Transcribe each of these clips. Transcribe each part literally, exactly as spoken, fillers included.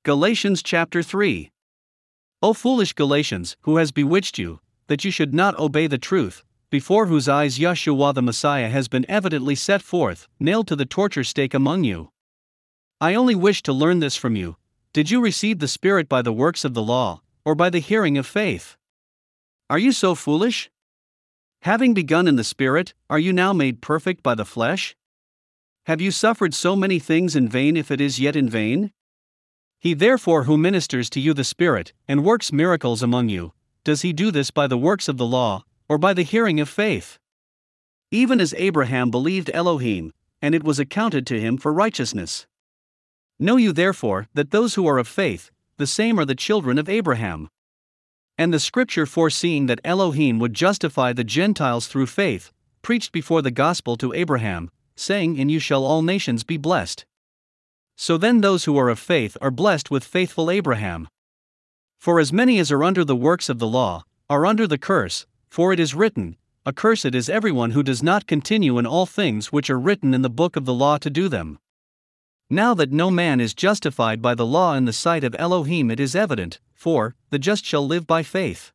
Galatians chapter three. O foolish Galatians, who has bewitched you, that you should not obey the truth, before whose eyes Yeshua the Messiah has been evidently set forth, nailed to the torture stake among you? I only wish to learn this from you: did you receive the Spirit by the works of the law, or by the hearing of faith? Are you so foolish? Having begun in the Spirit, are you now made perfect by the flesh? Have you suffered so many things in vain, if it is yet in vain? He therefore who ministers to you the Spirit, and works miracles among you, does he do this by the works of the law, or by the hearing of faith? Even as Abraham believed Elohim, and it was accounted to him for righteousness. Know you therefore that those who are of faith, the same are the children of Abraham. And the scripture, foreseeing that Elohim would justify the Gentiles through faith, preached before the gospel to Abraham, saying, In you shall all nations be blessed. So then those who are of faith are blessed with faithful Abraham. For as many as are under the works of the law, are under the curse, for it is written, Accursed is everyone who does not continue in all things which are written in the book of the law to do them. Now that no man is justified by the law in the sight of Elohim, it is evident, for, the just shall live by faith.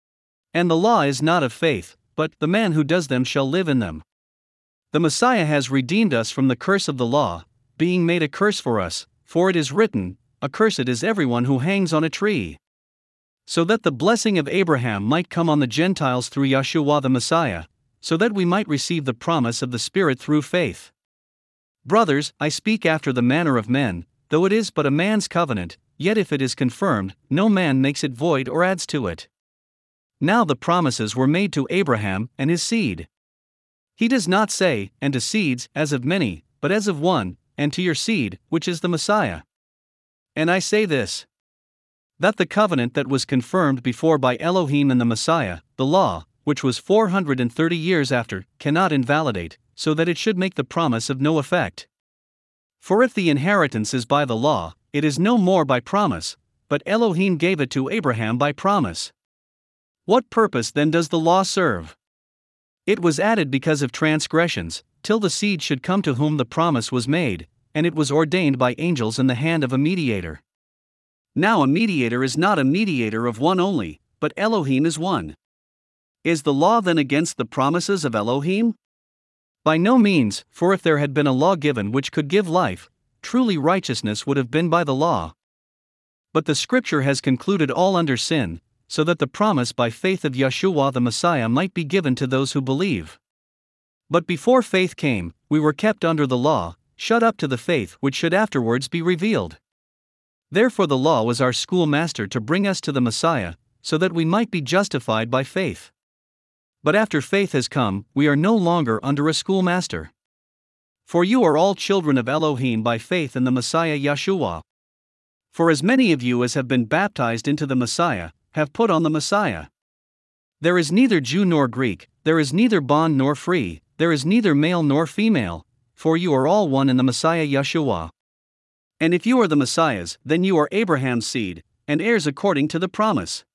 And the law is not of faith, but, the man who does them shall live in them. The Messiah has redeemed us from the curse of the law, being made a curse for us, for it is written, Accursed is everyone who hangs on a tree. So that the blessing of Abraham might come on the Gentiles through Yeshua the Messiah, so that we might receive the promise of the Spirit through faith. Brothers, I speak after the manner of men, though it is but a man's covenant, yet if it is confirmed, no man makes it void or adds to it. Now the promises were made to Abraham and his seed. He does not say, and to seeds, as of many, but as of one, and to your seed, which is the Messiah. And I say this: that the covenant that was confirmed before by Elohim and the Messiah, the law, which was four hundred thirty years after, cannot invalidate, so that it should make the promise of no effect. For if the inheritance is by the law, it is no more by promise, but Elohim gave it to Abraham by promise. What purpose then does the law serve? It was added because of transgressions, till the seed should come to whom the promise was made, and it was ordained by angels in the hand of a mediator. Now a mediator is not a mediator of one only, but Elohim is one. Is the law then against the promises of Elohim? By no means, for if there had been a law given which could give life, truly righteousness would have been by the law. But the scripture has concluded all under sin, so that the promise by faith of Yeshua the Messiah might be given to those who believe. But before faith came, we were kept under the law, shut up to the faith which should afterwards be revealed. Therefore the law was our schoolmaster to bring us to the Messiah, so that we might be justified by faith. But after faith has come, we are no longer under a schoolmaster. For you are all children of Elohim by faith in the Messiah Yeshua. For as many of you as have been baptized into the Messiah, have put on the Messiah. There is neither Jew nor Greek, there is neither bond nor free, there is neither male nor female, for you are all one in the Messiah Yeshua. And if you are the Messiah's, then you are Abraham's seed, and heirs according to the promise.